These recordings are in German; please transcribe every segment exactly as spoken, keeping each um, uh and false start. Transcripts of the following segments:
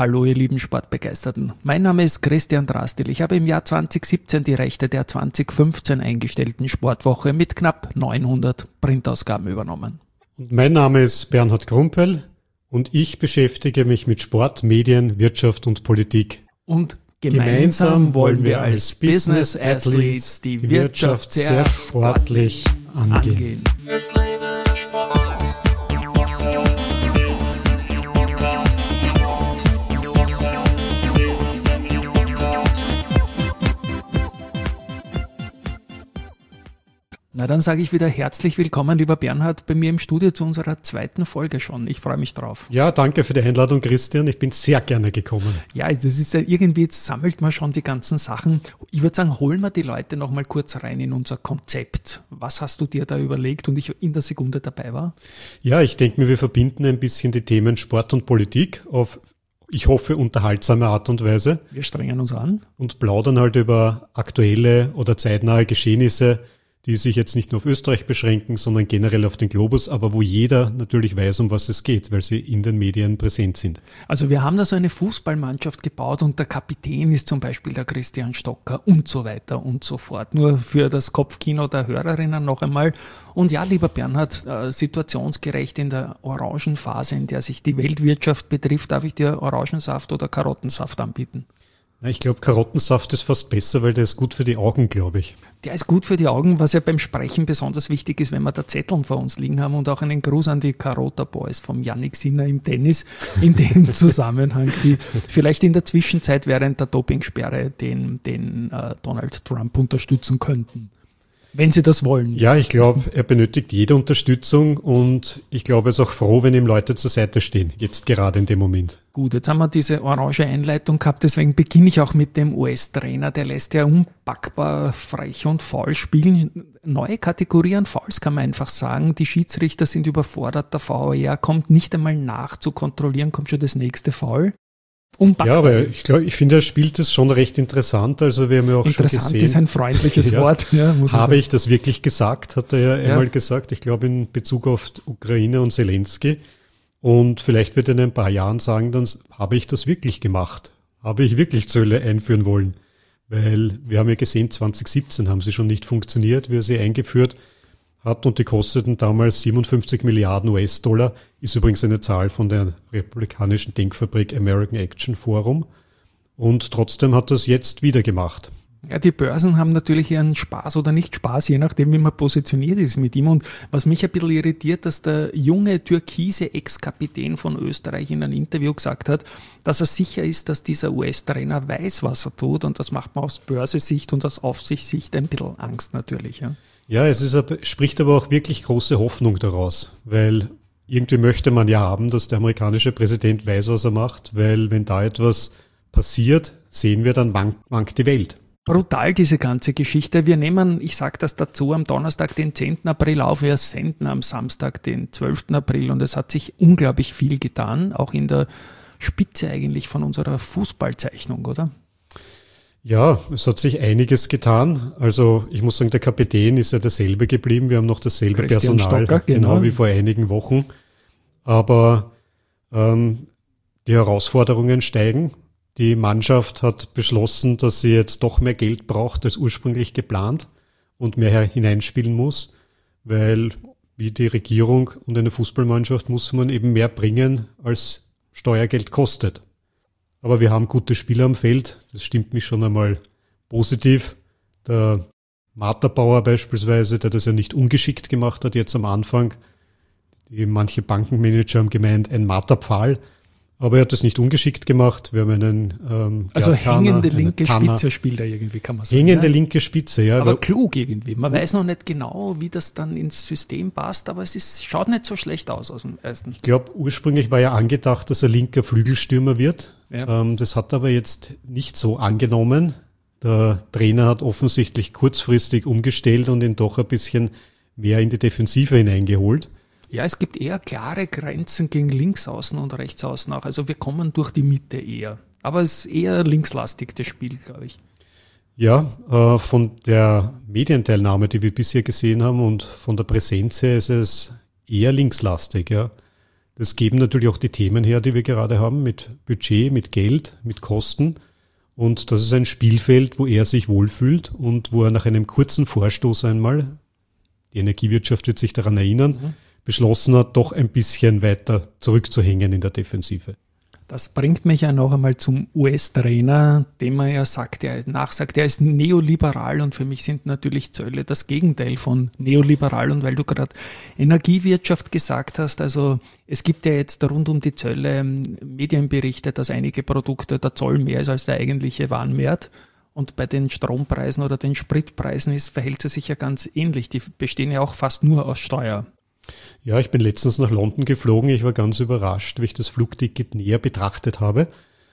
Hallo ihr lieben Sportbegeisterten. Mein Name ist Christian Drastil. Ich habe im Jahr zwanzig siebzehn die Rechte der zwanzig fünfzehn eingestellten Sportwoche mit knapp neunhundert Printausgaben übernommen. Und mein Name ist Bernhard Krumpel und ich beschäftige mich mit Sport, Medien, Wirtschaft und Politik. Und gemeinsam, gemeinsam wollen wir als Business Athletes die, die Wirtschaft sehr sportlich angehen. Es lebe der Sport. Na, dann sage ich wieder herzlich willkommen, lieber Bernhard, bei mir im Studio zu unserer zweiten Folge schon. Ich freue mich drauf. Ja, danke für die Einladung, Christian. Ich bin sehr gerne gekommen. Ja, das ist ja irgendwie, jetzt sammelt man schon die ganzen Sachen. Ich würde sagen, holen wir die Leute noch mal kurz rein in unser Konzept. Was hast du dir da überlegt und ich in der Sekunde dabei war? Ja, ich denke mir, wir verbinden ein bisschen die Themen Sport und Politik auf, ich hoffe, unterhaltsame Art und Weise. Wir strengen uns an. Und plaudern halt über aktuelle oder zeitnahe Geschehnisse, die sich jetzt nicht nur auf Österreich beschränken, sondern generell auf den Globus, aber wo jeder natürlich weiß, um was es geht, weil sie in den Medien präsent sind. Also wir haben da so eine Fußballmannschaft gebaut und der Kapitän ist zum Beispiel der Christian Stocker und so weiter und so fort. Nur für das Kopfkino der Hörerinnen noch einmal. Und ja, lieber Bernhard, äh, situationsgerecht in der Orangenphase, in der sich die Weltwirtschaft betrifft, darf ich dir Orangensaft oder Karottensaft anbieten? Ich glaube, Karottensaft ist fast besser, weil der ist gut für die Augen, glaube ich. Der ist gut für die Augen, was ja beim Sprechen besonders wichtig ist, wenn wir da Zetteln vor uns liegen haben und auch einen Gruß an die Karota Boys vom Yannick Sinner im Tennis in dem Zusammenhang, die vielleicht in der Zwischenzeit während der Dopingsperre den, den äh, Donald Trump unterstützen könnten. Wenn Sie das wollen. Ja, ich glaube, er benötigt jede Unterstützung und ich glaube, er ist auch froh, wenn ihm Leute zur Seite stehen, jetzt gerade in dem Moment. Gut, jetzt haben wir diese orange Einleitung gehabt, deswegen beginne ich auch mit dem U S-Trainer, der lässt ja unpackbar frech und faul spielen. Neue Kategorie an Fouls kann man einfach sagen, die Schiedsrichter sind überfordert, der V A R kommt nicht einmal nach zu kontrollieren, kommt schon das nächste Foul. Unpackbar. Ja, aber ich glaube, ich finde, er spielt das schon recht interessant. Also wir haben ja auch schon gesehen. Interessant ist ein freundliches ja, Wort. Ja, muss habe ich das wirklich gesagt, hat er ja, ja einmal gesagt. Ich glaube in Bezug auf Ukraine und Zelensky. Und vielleicht wird er in ein paar Jahren sagen, dann habe ich das wirklich gemacht. Habe ich wirklich Zölle einführen wollen. Weil wir haben ja gesehen, zwanzig siebzehn haben sie schon nicht funktioniert, wie er sie eingeführt hat und die kosteten damals siebenundfünfzig Milliarden U S-Dollar, ist übrigens eine Zahl von der republikanischen Denkfabrik American Action Forum und trotzdem hat er es jetzt wieder gemacht. Ja, die Börsen haben natürlich ihren Spaß oder nicht Spaß, je nachdem, wie man positioniert ist mit ihm. Und was mich ein bisschen irritiert, dass der junge türkise Ex-Kapitän von Österreich in einem Interview gesagt hat, dass er sicher ist, dass dieser U S-Trainer weiß, was er tut. Und das macht man aus Börsensicht und aus Aufsichtssicht ein bisschen Angst natürlich, ja. Ja, es ist, spricht aber auch wirklich große Hoffnung daraus, weil irgendwie möchte man ja haben, dass der amerikanische Präsident weiß, was er macht, weil wenn da etwas passiert, sehen wir, dann wankt die Welt. Brutal, diese ganze Geschichte. Wir nehmen, ich sage das dazu, am Donnerstag, den zehnten April auf, wir senden am Samstag, den zwölften April und es hat sich unglaublich viel getan, auch in der Spitze eigentlich von unserer Fußballzeichnung, oder? Ja, es hat sich einiges getan. Also ich muss sagen, der Kapitän ist ja derselbe geblieben. Wir haben noch dasselbe Christian Personal, Stocker, genau. genau wie vor einigen Wochen. Aber ähm, die Herausforderungen steigen. Die Mannschaft hat beschlossen, dass sie jetzt doch mehr Geld braucht als ursprünglich geplant und mehr hineinspielen muss, weil wie die Regierung und eine Fußballmannschaft muss man eben mehr bringen, als Steuergeld kostet. Aber wir haben gute Spieler am Feld, das stimmt mich schon einmal positiv. Der Materbauer beispielsweise, der das ja nicht ungeschickt gemacht hat jetzt am Anfang. Die, manche Bankenmanager haben gemeint, ein Materpfahl. Aber er hat das nicht ungeschickt gemacht. Wir haben einen ähm, Also hängende linke Spitze spielt er irgendwie, kann man sagen. Hängende ja? linke Spitze, ja. Aber klug irgendwie. Man weiß noch nicht genau, wie das dann ins System passt, aber es ist, schaut nicht so schlecht aus aus dem ersten. Ich glaube, ursprünglich war ja angedacht, dass er linker Flügelstürmer wird. Ja. Ähm, das hat aber jetzt nicht so angenommen. Der Trainer hat offensichtlich kurzfristig umgestellt und ihn doch ein bisschen mehr in die Defensive hineingeholt. Ja, es gibt eher klare Grenzen gegen Linksaußen und Rechtsaußen auch. Also wir kommen durch die Mitte eher. Aber es ist eher linkslastig, das Spiel, glaube ich. Ja, äh, von der Medienteilnahme, die wir bisher gesehen haben und von der Präsenz her ist es eher linkslastig, ja. Das geben natürlich auch die Themen her, die wir gerade haben, mit Budget, mit Geld, mit Kosten. Und das ist ein Spielfeld, wo er sich wohlfühlt und wo er nach einem kurzen Vorstoß einmal, die Energiewirtschaft wird sich daran erinnern, mhm. beschlossen hat, doch ein bisschen weiter zurückzuhängen in der Defensive. Das bringt mich ja noch einmal zum U S-Trainer, dem man ja sagt, er nachsagt, er ist neoliberal und für mich sind natürlich Zölle das Gegenteil von neoliberal. Und weil du gerade Energiewirtschaft gesagt hast, also es gibt ja jetzt rund um die Zölle Medienberichte, dass einige Produkte der Zoll mehr ist als der eigentliche Warenwert. Und bei den Strompreisen oder den Spritpreisen ist, verhält es sich ja ganz ähnlich. Die bestehen ja auch fast nur aus Steuer. Ja, ich bin letztens nach London geflogen. Ich war ganz überrascht, wie ich das Flugticket näher betrachtet habe,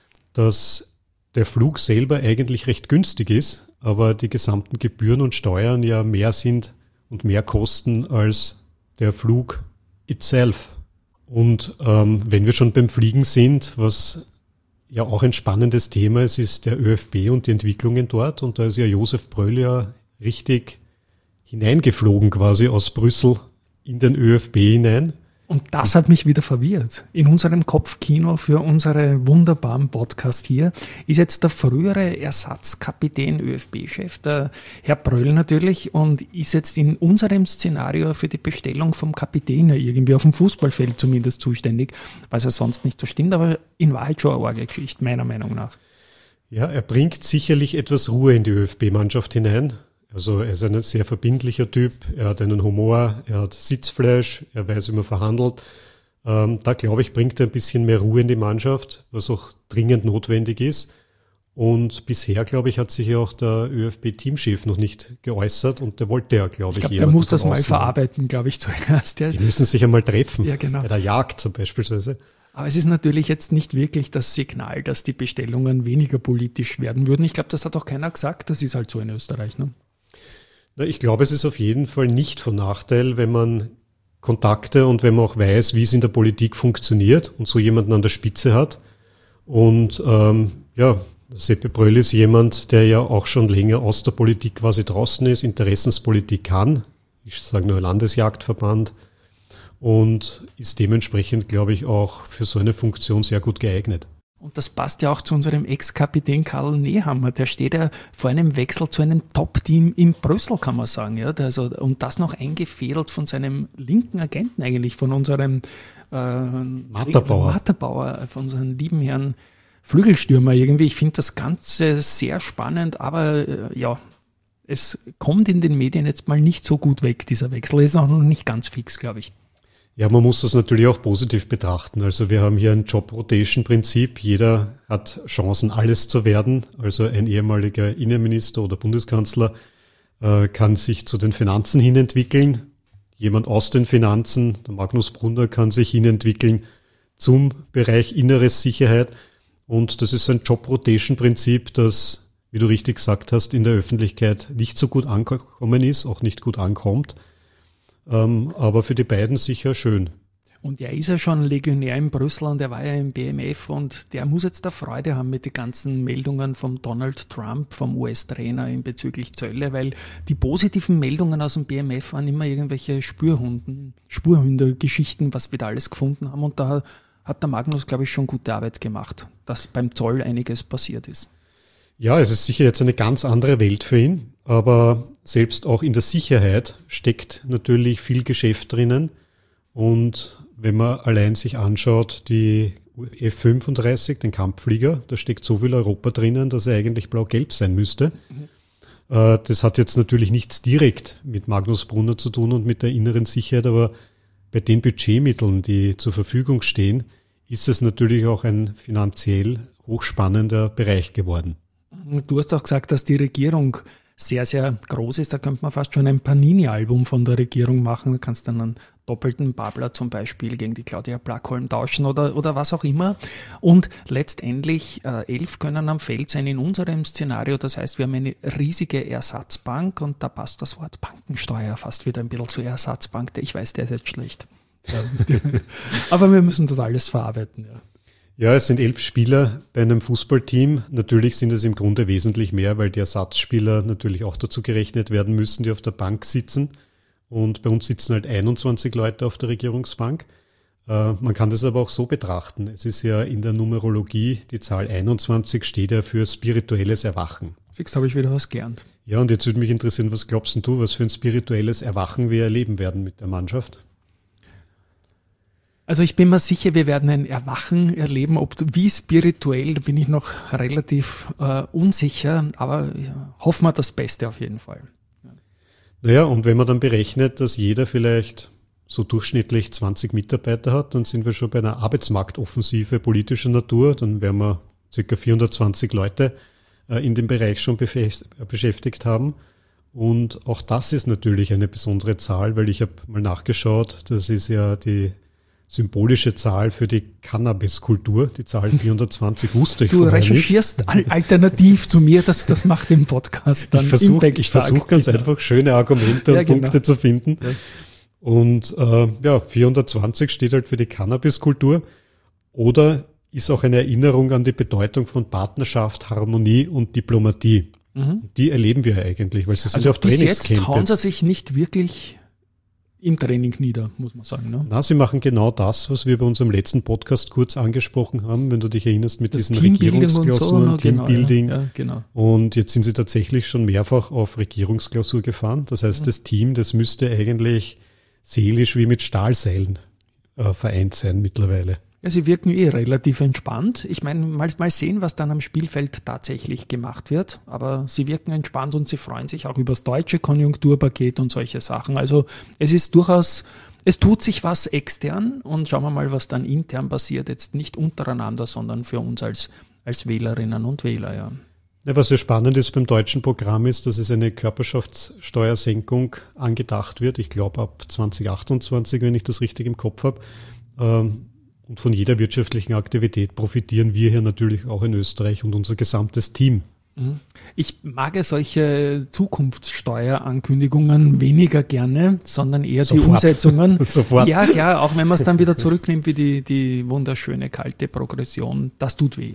dass der Flug selber eigentlich recht günstig ist, aber die gesamten Gebühren und Steuern ja mehr sind und mehr kosten als der Flug itself. Und ähm, wenn wir schon beim Fliegen sind, was ja auch ein spannendes Thema ist, ist der ÖFB und die Entwicklungen dort. Und da ist ja Josef Bröll ja richtig hineingeflogen quasi aus Brüssel in den ÖFB hinein. Und das hat mich wieder verwirrt. In unserem Kopfkino für unsere wunderbaren Podcast hier ist jetzt der frühere Ersatzkapitän ÖFB-Chef, der Herr Bröll natürlich, und ist jetzt in unserem Szenario für die Bestellung vom Kapitän irgendwie auf dem Fußballfeld zumindest zuständig, was ja sonst nicht so stimmt, aber in Wahrheit schon eine arge Geschichte, meiner Meinung nach. Ja, er bringt sicherlich etwas Ruhe in die ÖFB-Mannschaft hinein. Also er ist ein sehr verbindlicher Typ, er hat einen Humor, er hat Sitzfleisch, er weiß, wie man verhandelt. Ähm, da, glaube ich, bringt er ein bisschen mehr Ruhe in die Mannschaft, was auch dringend notwendig ist. Und bisher, glaube ich, hat sich ja auch der ÖFB-Teamchef noch nicht geäußert und der wollte ja, glaube ich, ich glaub, er muss das mal verarbeiten, glaube ich, zuerst. Die müssen sich einmal treffen, ja, genau. Bei der Jagd zum Beispiel. Aber es ist natürlich jetzt nicht wirklich das Signal, dass die Bestellungen weniger politisch werden würden. Ich glaube, das hat auch keiner gesagt, das ist halt so in Österreich, ne? Ich glaube, es ist auf jeden Fall nicht von Nachteil, wenn man Kontakte und wenn man auch weiß, wie es in der Politik funktioniert und so jemanden an der Spitze hat. Und ähm, ja, Seppe Bröll ist jemand, der ja auch schon länger aus der Politik quasi draußen ist, Interessenspolitik kann. Ich sage nur Landesjagdverband. Und ist dementsprechend, glaube ich, auch für so eine Funktion sehr gut geeignet. Und das passt ja auch zu unserem Ex-Kapitän Karl Nehammer. Der steht ja vor einem Wechsel zu einem Top-Team in Brüssel, kann man sagen. Ja, also, und das noch eingefädelt von seinem linken Agenten eigentlich, von unserem äh, Matterbauer. Matterbauer, von unserem lieben Herrn Flügelstürmer irgendwie. Ich finde das Ganze sehr spannend, aber äh, ja, es kommt in den Medien jetzt mal nicht so gut weg, dieser Wechsel. Ist auch noch nicht ganz fix, glaube ich. Ja, man muss das natürlich auch positiv betrachten. Also wir haben hier ein Job-Rotation-Prinzip. Jeder hat Chancen, alles zu werden. Also ein ehemaliger Innenminister oder Bundeskanzler äh, kann sich zu den Finanzen hin entwickeln. Jemand aus den Finanzen, der Magnus Brunner, kann sich hin entwickeln zum Bereich Inneres Sicherheit. Und das ist ein Job-Rotation-Prinzip, das, wie du richtig gesagt hast, in der Öffentlichkeit nicht so gut angekommen ist, auch nicht gut ankommt. Ähm, aber für die beiden sicher schön. Und er ist ja schon Legionär in Brüssel und er war ja im B M F und der muss jetzt da Freude haben mit den ganzen Meldungen vom Donald Trump, vom U S-Trainer in bezüglich Zölle, weil die positiven Meldungen aus dem B M F waren immer irgendwelche Spürhunden, Spurhunde-Geschichten, was wir da alles gefunden haben, und da hat der Magnus, glaube ich, schon gute Arbeit gemacht, dass beim Zoll einiges passiert ist. Ja, es ist sicher jetzt eine ganz andere Welt für ihn, aber selbst auch in der Sicherheit steckt natürlich viel Geschäft drinnen. Und wenn man allein sich anschaut, die F fünfunddreißig, den Kampfflieger, da steckt so viel Europa drinnen, dass er eigentlich blau-gelb sein müsste. Mhm. Äh, das hat jetzt natürlich nichts direkt mit Magnus Brunner zu tun und mit der inneren Sicherheit, aber bei den Budgetmitteln, die zur Verfügung stehen, ist es natürlich auch ein finanziell hochspannender Bereich geworden. Du hast auch gesagt, dass die Regierung sehr, sehr groß ist. Da könnte man fast schon ein Panini-Album von der Regierung machen. Du kannst dann einen doppelten Babler zum Beispiel gegen die Claudia Plackholm tauschen oder, oder was auch immer. Und letztendlich äh, elf können am Feld sein in unserem Szenario. Das heißt, wir haben eine riesige Ersatzbank und da passt das Wort Bankensteuer fast wieder ein bisschen zur Ersatzbank. Ich weiß, der ist jetzt schlecht. Aber wir müssen das alles verarbeiten, ja. Ja, es sind elf Spieler bei einem Fußballteam. Natürlich sind es im Grunde wesentlich mehr, weil die Ersatzspieler natürlich auch dazu gerechnet werden müssen, die auf der Bank sitzen. Und bei uns sitzen halt einundzwanzig Leute auf der Regierungsbank. Äh, man kann das aber auch so betrachten. Es ist ja in der Numerologie, die Zahl einundzwanzig steht ja für spirituelles Erwachen. Siehst, habe ich wieder was gelernt. Ja, und jetzt würde mich interessieren, was glaubst denn du, was für ein spirituelles Erwachen wir erleben werden mit der Mannschaft? Also ich bin mir sicher, wir werden ein Erwachen erleben, ob wie spirituell, da bin ich noch relativ äh, unsicher, aber ja, hoffen wir das Beste auf jeden Fall. Ja. Naja, und wenn man dann berechnet, dass jeder vielleicht so durchschnittlich zwanzig Mitarbeiter hat, dann sind wir schon bei einer Arbeitsmarktoffensive politischer Natur, dann werden wir ca. vierhundertzwanzig Leute äh, in dem Bereich schon befest, äh, beschäftigt haben. Und auch das ist natürlich eine besondere Zahl, weil ich habe mal nachgeschaut, das ist ja die symbolische Zahl für die Cannabiskultur, die Zahl vierhundertzwanzig wusste ich du vorher nicht. Du recherchierst alternativ zu mir, das, das macht den Podcast dann Ich versuche ich versuch ganz genau. einfach schöne Argumente ja, und Punkte genau. zu finden. Ja. Und äh, ja, vierhundertzwanzig steht halt für die Cannabiskultur oder ist auch eine Erinnerung an die Bedeutung von Partnerschaft, Harmonie und Diplomatie. Mhm. Die erleben wir eigentlich, weil sie sind also ja auf Trainingscamp. Bis jetzt hauen sie sich nicht wirklich im Training nieder, muss man sagen. Ne? Na, sie machen genau das, was wir bei unserem letzten Podcast kurz angesprochen haben, wenn du dich erinnerst, mit das diesen Teambuilding Regierungsklausuren, und so, Teambuilding. Genau, ja. Ja, genau. Und jetzt sind sie tatsächlich schon mehrfach auf Regierungsklausur gefahren. Das heißt, mhm. das Team, das müsste eigentlich seelisch wie mit Stahlseilen äh, vereint sein mittlerweile. Ja, sie wirken eh relativ entspannt. Ich meine, mal, mal sehen, was dann am Spielfeld tatsächlich gemacht wird. Aber sie wirken entspannt und sie freuen sich auch über das deutsche Konjunkturpaket und solche Sachen. Also es ist durchaus, es tut sich was extern und schauen wir mal, was dann intern passiert. Jetzt nicht untereinander, sondern für uns als, als Wählerinnen und Wähler, ja. Ja, was ja spannend ist beim deutschen Programm ist, dass es eine Körperschaftssteuersenkung angedacht wird. Ich glaube ab zwanzig achtundzwanzig, wenn ich das richtig im Kopf habe. Ähm, Und von jeder wirtschaftlichen Aktivität profitieren wir hier natürlich auch in Österreich und unser gesamtes Team. Ich mag ja solche Zukunftssteuerankündigungen weniger gerne, sondern eher Sofort. die Umsetzungen. Sofort. Ja, klar, auch wenn man es dann wieder zurücknimmt wie die, die wunderschöne kalte Progression, das tut weh.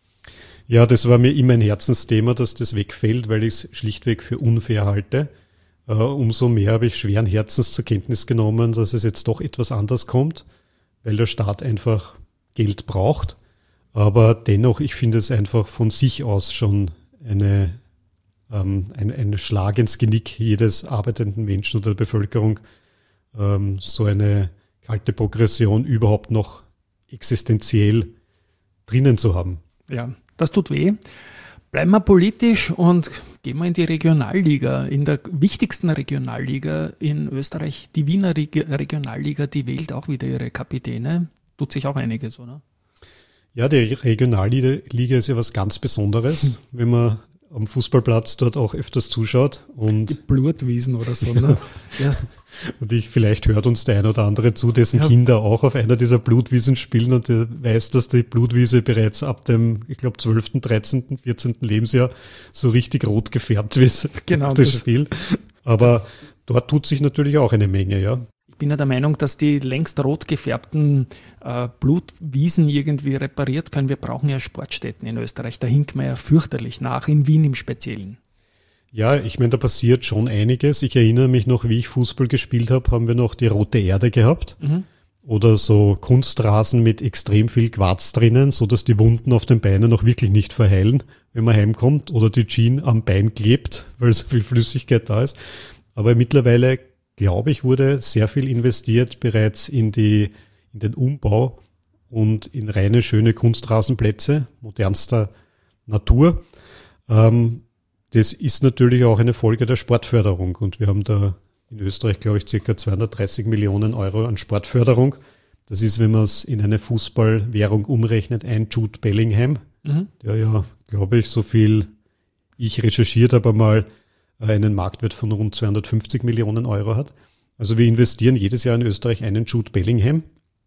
Ja, das war mir immer ein Herzensthema, dass das wegfällt, weil ich es schlichtweg für unfair halte. Uh, umso mehr habe ich schweren Herzens zur Kenntnis genommen, dass es jetzt doch etwas anders kommt, weil der Staat einfach Geld braucht. Aber dennoch, ich finde es einfach von sich aus schon eine, ähm, ein, ein Schlag ins Genick jedes arbeitenden Menschen oder der Bevölkerung, ähm, so eine kalte Progression überhaupt noch existenziell drinnen zu haben. Ja, das tut weh. Bleiben wir politisch und gehen wir in die Regionalliga. In der wichtigsten Regionalliga in Österreich, die Wiener Reg- Regionalliga, die wählt auch wieder ihre Kapitäne. Tut sich auch einiges, oder? Ja, die Regionalliga ist ja was ganz Besonderes, hm. wenn man am Fußballplatz dort auch öfters zuschaut. Und die Blutwiesen oder so. Ne? Ja. Und ich, vielleicht hört uns der ein oder andere zu, dessen ja. Kinder auch auf einer dieser Blutwiesen spielen und der weiß, dass die Blutwiese bereits ab dem, ich glaube, zwölften, dreizehnten, vierzehnten Lebensjahr so richtig rot gefärbt ist. Genau. Das Spiel. Aber dort tut sich natürlich auch eine Menge, ja. Ich bin ja der Meinung, dass die längst rot gefärbten äh, Blutwiesen irgendwie repariert können. Wir brauchen ja Sportstätten in Österreich. Da hinkt man ja fürchterlich nach, in Wien im Speziellen. Ja, ich meine, da passiert schon einiges. Ich erinnere mich noch, wie ich Fußball gespielt habe, haben wir noch die rote Erde gehabt. Mhm. Oder so Kunstrasen mit extrem viel Quarz drinnen, so dass die Wunden auf den Beinen noch wirklich nicht verheilen, wenn man heimkommt. Oder die Jeans am Bein klebt, weil so viel Flüssigkeit da ist. Aber mittlerweile, glaube ich, wurde sehr viel investiert bereits in die, in den Umbau und in reine, schöne Kunstrasenplätze, modernster Natur. Ähm, Das ist natürlich auch eine Folge der Sportförderung und wir haben da in Österreich, glaube ich, ca. zweihundertdreißig Millionen Euro an Sportförderung. Das ist, wenn man es in eine Fußballwährung umrechnet, ein Jude Bellingham, mhm. der ja, glaube ich, so viel ich recherchiert habe, einmal einen Marktwert von rund zweihundertfünfzig Millionen Euro hat. Also wir investieren jedes Jahr in Österreich einen Jude Bellingham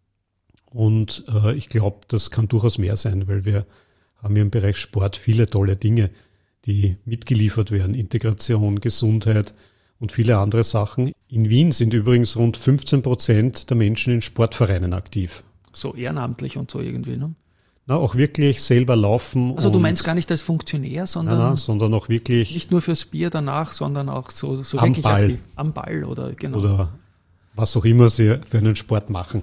und äh, ich glaube, das kann durchaus mehr sein, weil wir haben ja im Bereich Sport viele tolle Dinge, die mitgeliefert werden, Integration, Gesundheit und viele andere Sachen. In Wien sind übrigens rund fünfzehn Prozent der Menschen in Sportvereinen aktiv. So ehrenamtlich und so irgendwie, ne? Na, auch wirklich selber laufen. Also du meinst gar nicht als Funktionär, sondern, na, na, sondern auch wirklich nicht nur fürs Bier danach, sondern auch so, so am wirklich Ball. aktiv. Am Ball oder genau. Oder was auch immer sie für einen Sport machen.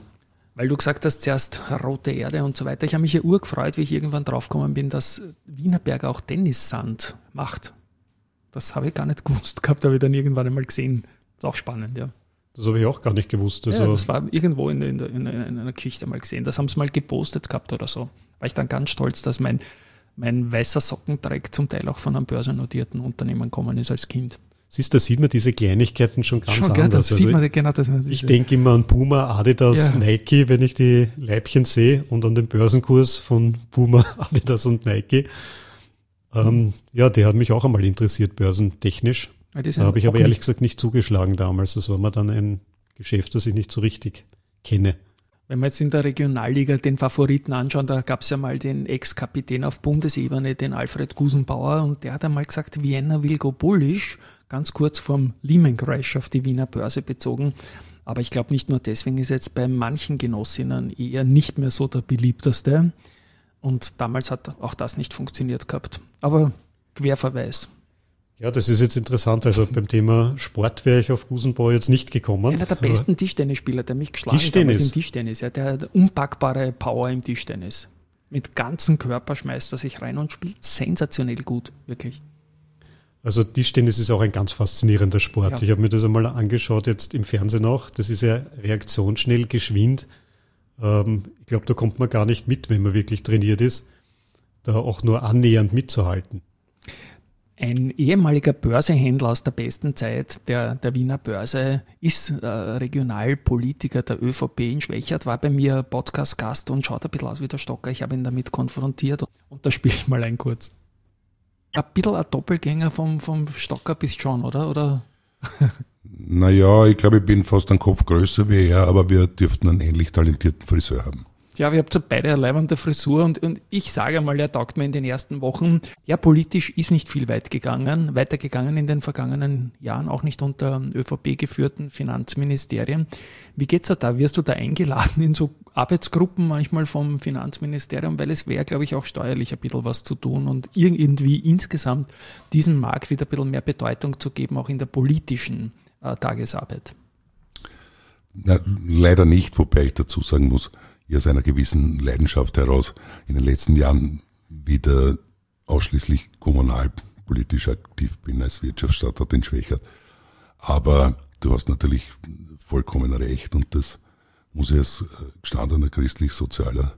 Weil du gesagt hast, zuerst Rote Erde und so weiter. Ich habe mich ja urgefreut, wie ich irgendwann draufgekommen bin, dass Wienerberger auch Tennissand macht. Das habe ich gar nicht gewusst gehabt, habe ich dann irgendwann einmal gesehen. Ist auch spannend, ja. Das habe ich auch gar nicht gewusst. Also ja, das war irgendwo in, in, in, in einer Geschichte mal gesehen. Das haben sie mal gepostet gehabt oder so. War ich dann ganz stolz, dass mein, mein weißer Sockenträg zum Teil auch von einem börsennotierten Unternehmen gekommen ist als Kind. Siehst du, da sieht man diese Kleinigkeiten schon ganz schon, anders. Das also sieht man, genau, das ich denke immer an Puma, Adidas, ja. Nike, wenn ich die Leibchen sehe und an den Börsenkurs von Puma, Adidas und Nike. Ähm, ja, der hat mich auch einmal interessiert, börsentechnisch. Ja, da habe ich aber ehrlich nicht. gesagt nicht zugeschlagen damals. Das war mir dann ein Geschäft, das ich nicht so richtig kenne. Wenn wir jetzt in der Regionalliga den Favoriten anschauen, da gab es ja mal den Ex-Kapitän auf Bundesebene, den Alfred Gusenbauer, und der hat einmal gesagt, Vienna will go bullish, ganz kurz vorm Lehman Crash auf die Wiener Börse bezogen. Aber ich glaube, nicht nur deswegen ist jetzt bei manchen Genossinnen eher nicht mehr so der beliebteste. Und damals hat auch das nicht funktioniert gehabt. Aber Querverweis. Ja, das ist jetzt interessant. Also beim Thema Sport wäre ich auf Gusenbauer jetzt nicht gekommen. Einer der besten Tischtennisspieler, der mich geschlagen Tischtennis. hat im Tischtennis. Ja, der hat unpackbare Power im Tischtennis. Mit ganzem Körper schmeißt er sich rein und spielt sensationell gut, wirklich. Also Tischtennis ist auch ein ganz faszinierender Sport. Ja. Ich habe mir das einmal angeschaut, jetzt im Fernsehen auch. Das ist ja reaktionsschnell, geschwind. Ähm, ich glaube, da kommt man gar nicht mit, wenn man wirklich trainiert ist, da auch nur annähernd mitzuhalten. Ein ehemaliger Börsehändler aus der besten Zeit der, der Wiener Börse ist äh, Regionalpolitiker der ÖVP in Schwächert, war bei mir Podcast-Gast und schaut ein bisschen aus wie der Stocker. Ich habe ihn damit konfrontiert und da spiele ich mal ein kurz. Ein bisschen ein Doppelgänger vom, vom Stocker bist schon, oder? oder? Naja, ich glaube, ich bin fast einen Kopf größer wie er, aber wir dürften einen ähnlich talentierten Friseur haben. Ja, wir haben so beide eine leibende Frisur und, und ich sage mal, er taugt mir in den ersten Wochen. Ja, politisch ist nicht viel weit gegangen, weitergegangen in den vergangenen Jahren, auch nicht unter ÖVP geführten Finanzministerien. Wie geht's da da? Wirst du da eingeladen in so Arbeitsgruppen manchmal vom Finanzministerium? Weil es wäre, glaube ich, auch steuerlich ein bisschen was zu tun und irgendwie insgesamt diesem Markt wieder ein bisschen mehr Bedeutung zu geben, auch in der politischen äh, Tagesarbeit. Na, leider nicht, wobei ich dazu sagen muss, ich aus einer gewissen Leidenschaft heraus in den letzten Jahren wieder ausschließlich kommunalpolitisch aktiv bin als Wirtschaftsstadtrat in Schwächert. Aber du hast natürlich vollkommen recht und das muss ich als gestandener christlich-sozialer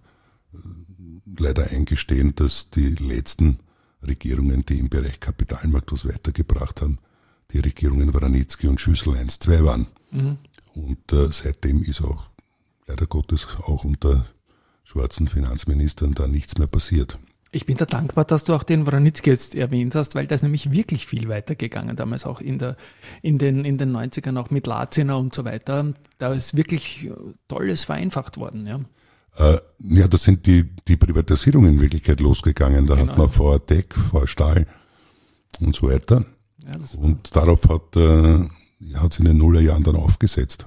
leider eingestehen, dass die letzten Regierungen, die im Bereich Kapitalmarkt was weitergebracht haben, die Regierungen Waranitzky und Schüssel eins zwei waren. Mhm. Und äh, seitdem ist auch leider Gottes auch unter schwarzen Finanzministern da nichts mehr passiert. Ich bin da dankbar, dass du auch den Waranitzky jetzt erwähnt hast, weil da ist nämlich wirklich viel weitergegangen, damals auch in, der, in, den, in den neunzigern, auch mit Laziner und so weiter. Da ist wirklich Tolles vereinfacht worden. Ja, äh, ja da sind die, die Privatisierungen in Wirklichkeit losgegangen. Da genau. hat man V A Tech, V A Stahl und so weiter. Ja, und darauf hat, äh, hat es in den Nullerjahren dann aufgesetzt.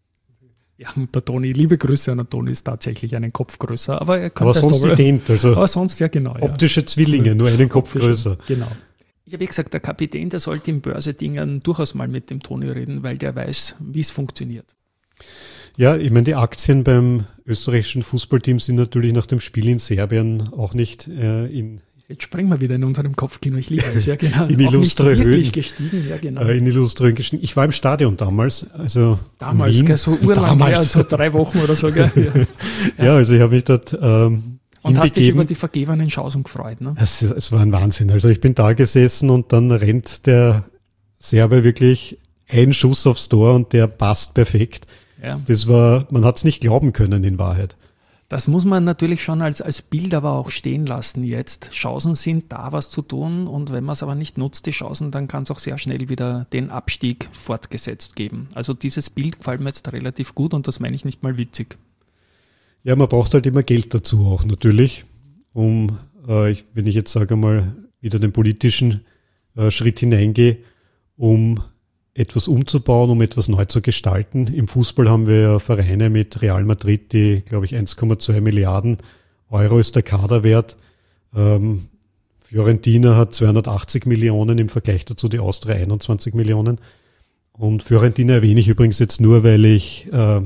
Ja, und der Toni, liebe Grüße an den Toni, ist tatsächlich einen Kopf größer. Aber er kann aber sonst ident, also aber sonst, ja genau. Optische ja. Zwillinge, nur einen Kopf größer. Genau. Ich habe gesagt, der Kapitän, der sollte im Börsedingen durchaus mal mit dem Toni reden, weil der weiß, wie es funktioniert. Ja, ich meine, die Aktien beim österreichischen Fußballteam sind natürlich nach dem Spiel in Serbien auch nicht äh, in Jetzt springen wir wieder in unserem Kopfkino. Ich liebe es, ja genau. In illustre Höhen. gestiegen, ja genau. Äh, in illustre Höhen gestiegen. Ich war im Stadion damals. Also damals, Wien, gell, so urlang her, so drei Wochen oder so. Gell? Ja. Ja. ja, also ich habe mich dort ähm, Und hast dich über die vergebenen Chancen gefreut, ne? Es, es war ein Wahnsinn. Also ich bin da gesessen und dann rennt der Serbe wirklich ein Schuss aufs Tor und der passt perfekt. Ja. Das war, man hat es nicht glauben können in Wahrheit. Das muss man natürlich schon als, als Bild aber auch stehen lassen jetzt. Chancen sind da, was zu tun, und wenn man es aber nicht nutzt, die Chancen, dann kann es auch sehr schnell wieder den Abstieg fortgesetzt geben. Also dieses Bild gefällt mir jetzt relativ gut und das meine ich nicht mal witzig. Ja, man braucht halt immer Geld dazu auch natürlich, um, äh, ich, wenn ich jetzt sage mal, wieder den politischen äh, Schritt hineingehe, um etwas umzubauen, um etwas neu zu gestalten. Im Fußball haben wir ja Vereine mit Real Madrid, die, glaube ich, eins Komma zwei Milliarden Euro ist der Kaderwert. Ähm, Fiorentina hat zweihundertachtzig Millionen, im Vergleich dazu die Austria einundzwanzig Millionen. Und Fiorentina erwähne ich übrigens jetzt nur, weil ich äh,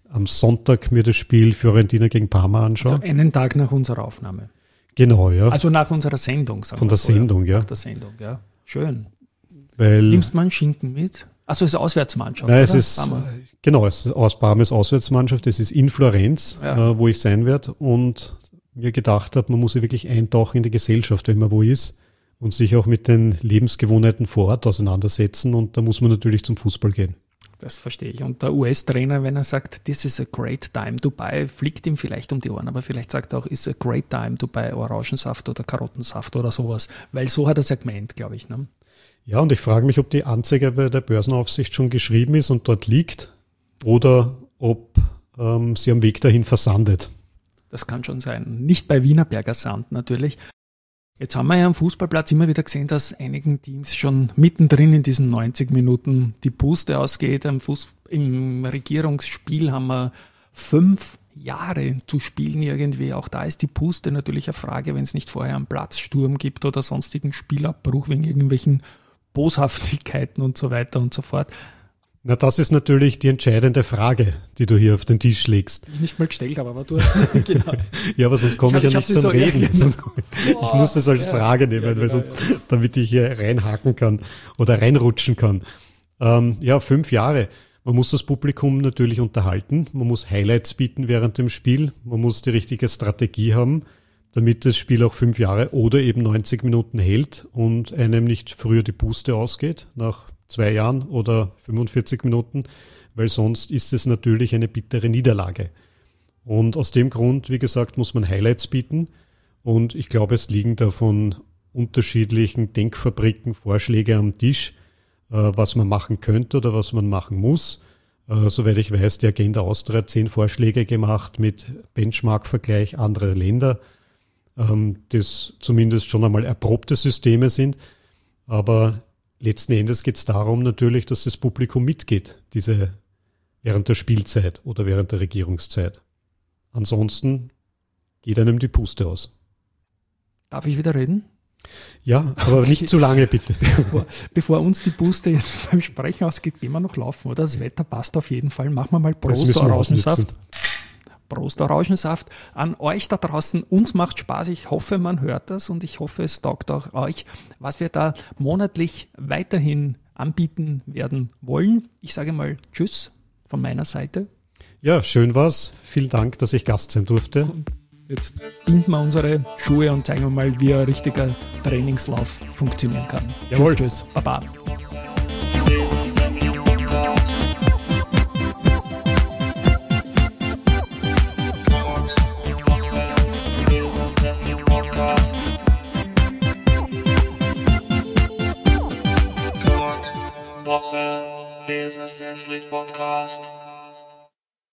am Sonntag mir das Spiel Fiorentina gegen Parma anschauen. Also einen Tag nach unserer Aufnahme. Genau, ja. Also nach unserer Sendung, sagen Von wir der so, Sendung, ja. Nach der Sendung, ja. Schön. Weil, Nimmst du mal einen Schinken mit? Also es ist Auswärtsmannschaft, nein, oder? es ist, Parma. genau, es ist aus Parmas Auswärtsmannschaft, es ist in Florenz, Ja. äh, wo ich sein werde und mir gedacht habe, man muss ja wirklich eintauchen in die Gesellschaft, wenn man wo ist und sich auch mit den Lebensgewohnheiten vor Ort auseinandersetzen und da muss man natürlich zum Fußball gehen. Das verstehe ich. Und der U S-Trainer, wenn er sagt, this is a great time to buy, fliegt ihm vielleicht um die Ohren, aber vielleicht sagt er auch, it's a great time to buy Orangensaft oder Karottensaft oder sowas, weil so hat er es ja gemeint, glaube ich. Ne? Ja, und ich frage mich, ob die Anzeige bei der Börsenaufsicht schon geschrieben ist und dort liegt oder ob ähm, sie am Weg dahin versandet. Das kann schon sein. Nicht bei Wienerberger Sand natürlich. Jetzt haben wir ja am Fußballplatz immer wieder gesehen, dass einigen Teams schon mittendrin in diesen neunzig Minuten die Puste ausgeht. Im, Fuß, im Regierungsspiel haben wir fünf Jahre zu spielen irgendwie. Auch da ist die Puste natürlich eine Frage, wenn es nicht vorher einen Platzsturm gibt oder sonstigen Spielabbruch wegen irgendwelchen Boshaftigkeiten und so weiter und so fort. Na, das ist natürlich die entscheidende Frage, die du hier auf den Tisch legst. Die ich nicht mal gestellt habe, aber du. Genau. Ja, aber sonst komme ich, Ich ja hab- nicht ich hab zum sie so- Reden. ja, genau. Sonst komm ich ich muss das als Ja. Frage nehmen, Ja, genau, weil sonst, damit ich hier reinhaken kann oder reinrutschen kann. Ähm, ja, fünf Jahre. Man muss das Publikum natürlich unterhalten. Man muss Highlights bieten während dem Spiel. Man muss die richtige Strategie haben, damit das Spiel auch fünf Jahre oder eben neunzig Minuten hält und einem nicht früher die Puste ausgeht, nach zwei Jahren oder fünfundvierzig Minuten, weil sonst ist es natürlich eine bittere Niederlage. Und aus dem Grund, wie gesagt, muss man Highlights bieten. Und ich glaube, es liegen da von unterschiedlichen Denkfabriken Vorschläge am Tisch, äh, was man machen könnte oder was man machen muss. Äh, soweit ich weiß, die Agenda Austria hat zehn Vorschläge gemacht mit Benchmark-Vergleich anderer Länder, ähm, das zumindest schon einmal erprobte Systeme sind. Aber letzten Endes geht es darum natürlich, dass das Publikum mitgeht, diese während der Spielzeit oder während der Regierungszeit. Ansonsten geht einem die Puste aus. Darf ich wieder reden? Ja, aber nicht zu lange, bitte. Bevor, bevor uns die Puste jetzt beim Sprechen ausgeht, gehen wir noch laufen, oder? Das Wetter passt auf jeden Fall. Machen wir mal Das Prost müssen wir Orangensaft. ausnutzen. Prost Orangensaft. An euch da draußen, uns macht Spaß. Ich hoffe, man hört das und ich hoffe, es taugt auch euch, was wir da monatlich weiterhin anbieten werden wollen. Ich sage mal Tschüss von meiner Seite. Ja, schön war's. Vielen Dank, dass ich Gast sein durfte. Jetzt binden wir unsere Schuhe und zeigen wir mal, wie ein richtiger Trainingslauf funktionieren kann. Jawohl. Tschüss, tschüss, Baba. Podcast. Woche, Business Podcast.